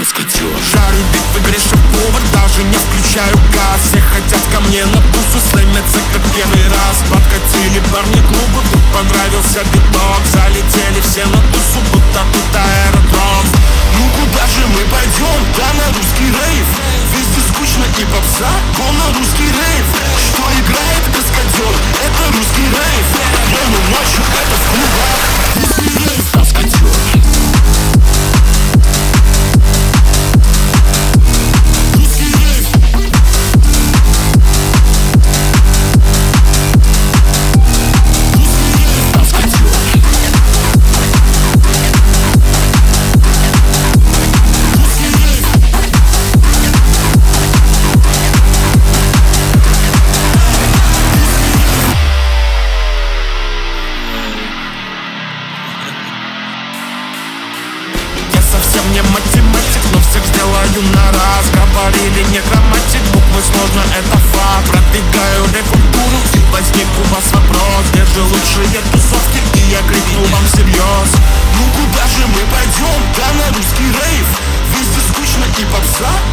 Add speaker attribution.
Speaker 1: Жарю битвы, грешу повар, даже не включаю газ. Все хотят ко мне на тусу, слэмятся как первый раз. Подкатили парни клуба, тут понравился биток. Залетели все на тусу, будто тут аэродром. Ну куда же мы пойдем? Да на русский рейв. Везде скучно и попса, но на русский рейв. Что играет каскадер? Это русский рейв. Днем и ночью это в клубах. Русский рейв, каскадер. Совсем не математик, но всех сделаю на раз. Говорили не грамматик, буквы сложно, это факт. Продвигаю рефактуру и возник у вас вопрос: где же лучшие тусовки? И я крикну вам всерьез: ну куда же мы пойдем? Да на русский рейв. Везде скучно и попса,